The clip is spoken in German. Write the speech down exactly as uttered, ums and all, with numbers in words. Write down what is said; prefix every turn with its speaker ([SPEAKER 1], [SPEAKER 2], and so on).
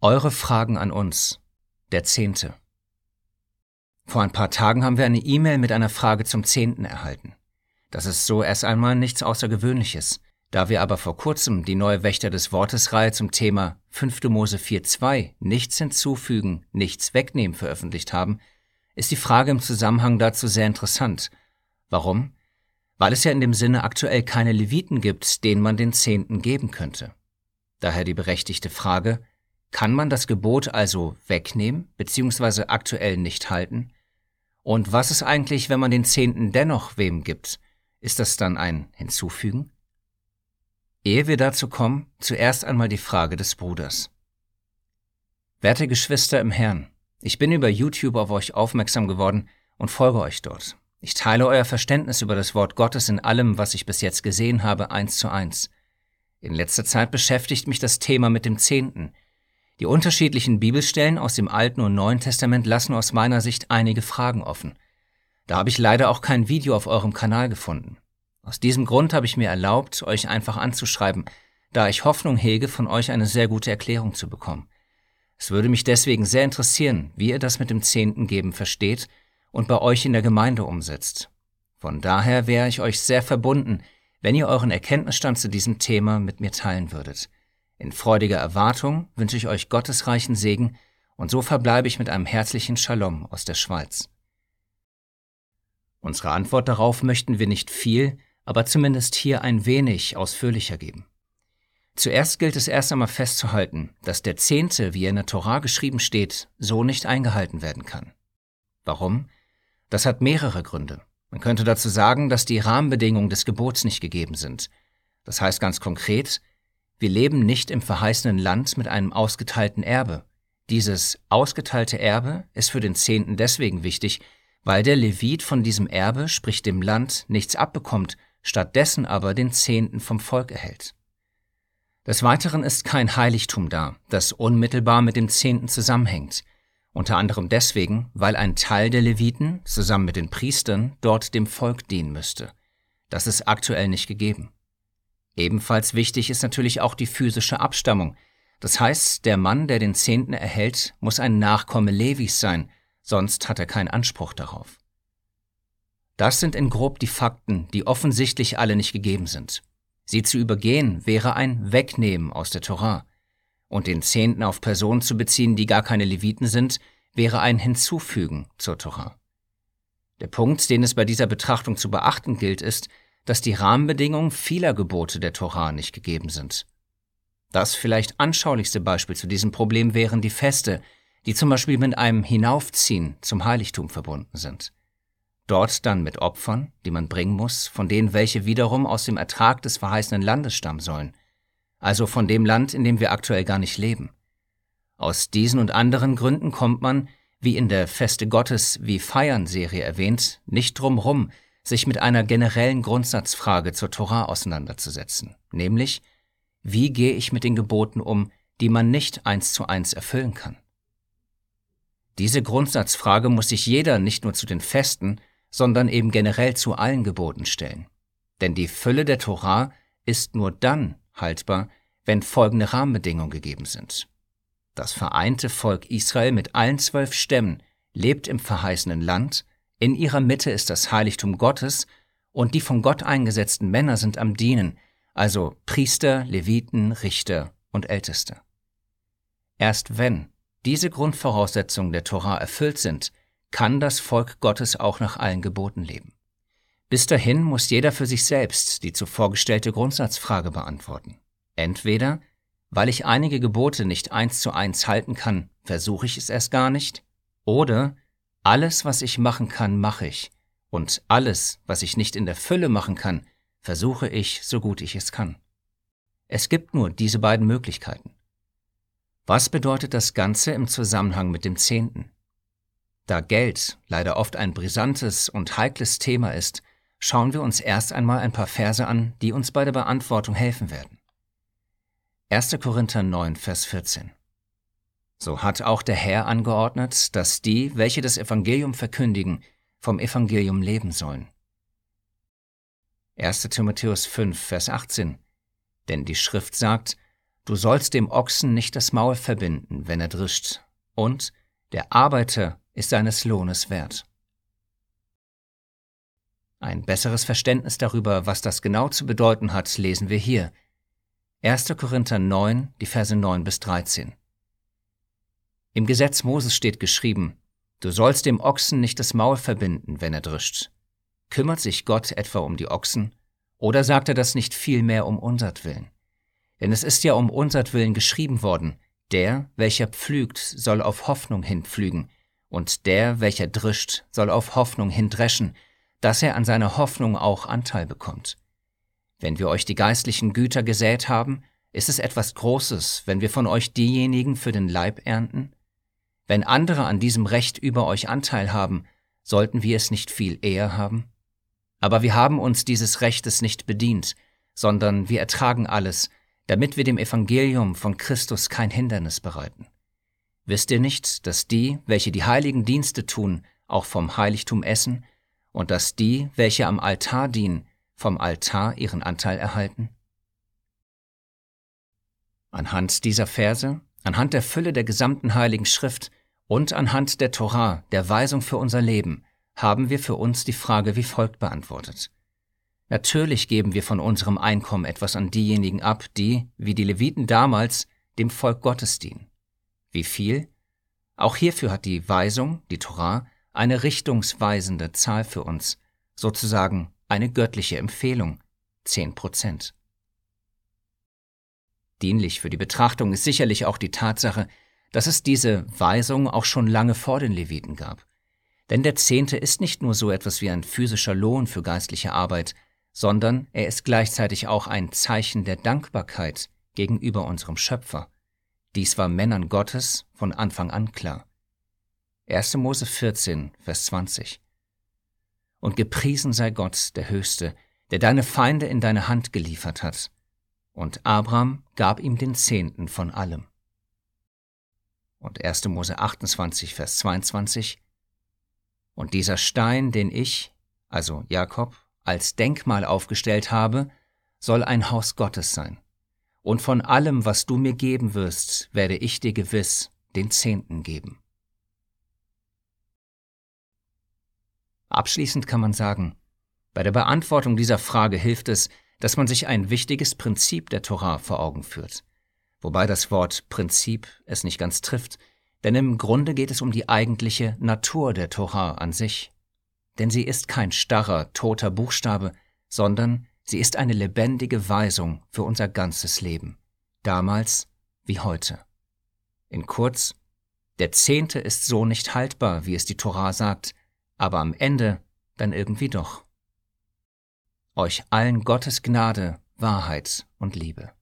[SPEAKER 1] Eure Fragen an uns. Der Zehnte. Vor ein paar Tagen haben wir eine E-Mail mit einer Frage zum Zehnten erhalten. Das ist so erst einmal nichts Außergewöhnliches. Da wir aber vor kurzem die neue Wächter des Wortes-Reihe zum Thema fünfte Mose vier zwei nichts hinzufügen, nichts wegnehmen veröffentlicht haben, ist die Frage im Zusammenhang dazu sehr interessant. Warum? Weil es ja in dem Sinne aktuell keine Leviten gibt, denen man den Zehnten geben könnte. Daher die berechtigte Frage: Kann man das Gebot also wegnehmen bzw. aktuell nicht halten? Und was ist eigentlich, wenn man den Zehnten dennoch wem gibt? Ist das dann ein Hinzufügen? Ehe wir dazu kommen, zuerst einmal die Frage des Bruders. Werte Geschwister im Herrn, ich bin über YouTube auf euch aufmerksam geworden und folge euch dort. Ich teile euer Verständnis über das Wort Gottes in allem, was ich bis jetzt gesehen habe, eins zu eins. In letzter Zeit beschäftigt mich das Thema mit dem Zehnten. Die unterschiedlichen Bibelstellen aus dem Alten und Neuen Testament lassen aus meiner Sicht einige Fragen offen. Da habe ich leider auch kein Video auf eurem Kanal gefunden. Aus diesem Grund habe ich mir erlaubt, euch einfach anzuschreiben, da ich Hoffnung hege, von euch eine sehr gute Erklärung zu bekommen. Es würde mich deswegen sehr interessieren, wie ihr das mit dem Zehnten geben versteht und bei euch in der Gemeinde umsetzt. Von daher wäre ich euch sehr verbunden, wenn ihr euren Erkenntnisstand zu diesem Thema mit mir teilen würdet. In freudiger Erwartung wünsche ich euch gottesreichen Segen und so verbleibe ich mit einem herzlichen Shalom aus der Schweiz. Unsere Antwort darauf möchten wir nicht viel, aber zumindest hier ein wenig ausführlicher geben. Zuerst gilt es erst einmal festzuhalten, dass der Zehnte, wie er in der Torah geschrieben steht, so nicht eingehalten werden kann. Warum? Das hat mehrere Gründe. Man könnte dazu sagen, dass die Rahmenbedingungen des Gebots nicht gegeben sind. Das heißt ganz konkret: Wir leben nicht im verheißenen Land mit einem ausgeteilten Erbe. Dieses ausgeteilte Erbe ist für den Zehnten deswegen wichtig, weil der Levit von diesem Erbe, sprich dem Land, nichts abbekommt, stattdessen aber den Zehnten vom Volk erhält. Des Weiteren ist kein Heiligtum da, das unmittelbar mit dem Zehnten zusammenhängt. Unter anderem deswegen, weil ein Teil der Leviten, zusammen mit den Priestern, dort dem Volk dienen müsste. Das ist aktuell nicht gegeben. Ebenfalls wichtig ist natürlich auch die physische Abstammung. Das heißt, der Mann, der den Zehnten erhält, muss ein Nachkomme Levis sein, sonst hat er keinen Anspruch darauf. Das sind in grob die Fakten, die offensichtlich alle nicht gegeben sind. Sie zu übergehen wäre ein Wegnehmen aus der Torah. Und den Zehnten auf Personen zu beziehen, die gar keine Leviten sind, wäre ein Hinzufügen zur Torah. Der Punkt, den es bei dieser Betrachtung zu beachten gilt, ist, dass die Rahmenbedingungen vieler Gebote der Torah nicht gegeben sind. Das vielleicht anschaulichste Beispiel zu diesem Problem wären die Feste, die zum Beispiel mit einem Hinaufziehen zum Heiligtum verbunden sind. Dort dann mit Opfern, die man bringen muss, von denen welche wiederum aus dem Ertrag des verheißenen Landes stammen sollen, also von dem Land, in dem wir aktuell gar nicht leben. Aus diesen und anderen Gründen kommt man, wie in der Feste Gottes wie Feiern-Serie erwähnt, nicht drum rum, sich mit einer generellen Grundsatzfrage zur Torah auseinanderzusetzen, nämlich: Wie gehe ich mit den Geboten um, die man nicht eins zu eins erfüllen kann? Diese Grundsatzfrage muss sich jeder nicht nur zu den Festen, sondern eben generell zu allen Geboten stellen. Denn die Fülle der Torah ist nur dann haltbar, wenn folgende Rahmenbedingungen gegeben sind. Das vereinte Volk Israel mit allen zwölf Stämmen lebt im verheißenen Land, in ihrer Mitte ist das Heiligtum Gottes und die von Gott eingesetzten Männer sind am Dienen, also Priester, Leviten, Richter und Älteste. Erst wenn diese Grundvoraussetzungen der Torah erfüllt sind, kann das Volk Gottes auch nach allen Geboten leben. Bis dahin muss jeder für sich selbst die zuvor gestellte Grundsatzfrage beantworten. Entweder, weil ich einige Gebote nicht eins zu eins halten kann, versuche ich es erst gar nicht, oder alles, was ich machen kann, mache ich, und alles, was ich nicht in der Fülle machen kann, versuche ich, so gut ich es kann. Es gibt nur diese beiden Möglichkeiten. Was bedeutet das Ganze im Zusammenhang mit dem Zehnten? Da Geld leider oft ein brisantes und heikles Thema ist, schauen wir uns erst einmal ein paar Verse an, die uns bei der Beantwortung helfen werden. erster Korinther neun, Vers vierzehn. So hat auch der Herr angeordnet, dass die, welche das Evangelium verkündigen, vom Evangelium leben sollen. erster Timotheus fünf, Vers achtzehn. Denn die Schrift sagt: du sollst dem Ochsen nicht das Maul verbinden, wenn er drischt, und der Arbeiter ist seines Lohnes wert. Ein besseres Verständnis darüber, was das genau zu bedeuten hat, lesen wir hier. erster Korinther neun, die Verse neun bis dreizehn. Im Gesetz Moses steht geschrieben, du sollst dem Ochsen nicht das Maul verbinden, wenn er drischt. Kümmert sich Gott etwa um die Ochsen? Oder sagt er das nicht vielmehr um unsertwillen? Denn es ist ja um unsertwillen geschrieben worden, der, welcher pflügt, soll auf Hoffnung hin pflügen, und der, welcher drischt, soll auf Hoffnung hin dreschen, dass er an seiner Hoffnung auch Anteil bekommt. Wenn wir euch die geistlichen Güter gesät haben, ist es etwas Großes, wenn wir von euch diejenigen für den Leib ernten? Wenn andere an diesem Recht über euch Anteil haben, sollten wir es nicht viel eher haben? Aber wir haben uns dieses Rechtes nicht bedient, sondern wir ertragen alles, damit wir dem Evangelium von Christus kein Hindernis bereiten. Wisst ihr nicht, dass die, welche die heiligen Dienste tun, auch vom Heiligtum essen, und dass die, welche am Altar dienen, vom Altar ihren Anteil erhalten? Anhand dieser Verse, anhand der Fülle der gesamten Heiligen Schrift und anhand der Torah, der Weisung für unser Leben, haben wir für uns die Frage wie folgt beantwortet. Natürlich geben wir von unserem Einkommen etwas an diejenigen ab, die, wie die Leviten damals, dem Volk Gottes dienen. Wie viel? Auch hierfür hat die Weisung, die Torah, eine richtungsweisende Zahl für uns, sozusagen eine göttliche Empfehlung, zehn Prozent. Dienlich für die Betrachtung ist sicherlich auch die Tatsache, dass es diese Weisung auch schon lange vor den Leviten gab. Denn der Zehnte ist nicht nur so etwas wie ein physischer Lohn für geistliche Arbeit, sondern er ist gleichzeitig auch ein Zeichen der Dankbarkeit gegenüber unserem Schöpfer. Dies war Männern Gottes von Anfang an klar. erster Mose vierzehn, Vers zwanzig. Und gepriesen sei Gott, der Höchste, der deine Feinde in deine Hand geliefert hat. Und Abraham gab ihm den Zehnten von allem. Und erster Mose achtundzwanzig, Vers zweiundzwanzig. Und dieser Stein, den ich, also Jakob, als Denkmal aufgestellt habe, soll ein Haus Gottes sein. Und von allem, was du mir geben wirst, werde ich dir gewiss den Zehnten geben. Abschließend kann man sagen, bei der Beantwortung dieser Frage hilft es, dass man sich ein wichtiges Prinzip der Torah vor Augen führt. Wobei das Wort Prinzip es nicht ganz trifft, denn im Grunde geht es um die eigentliche Natur der Torah an sich. Denn sie ist kein starrer, toter Buchstabe, sondern sie ist eine lebendige Weisung für unser ganzes Leben, damals wie heute. In kurz, der Zehnte ist so nicht haltbar, wie es die Torah sagt, aber am Ende dann irgendwie doch. Euch allen Gottes Gnade, Wahrheit und Liebe.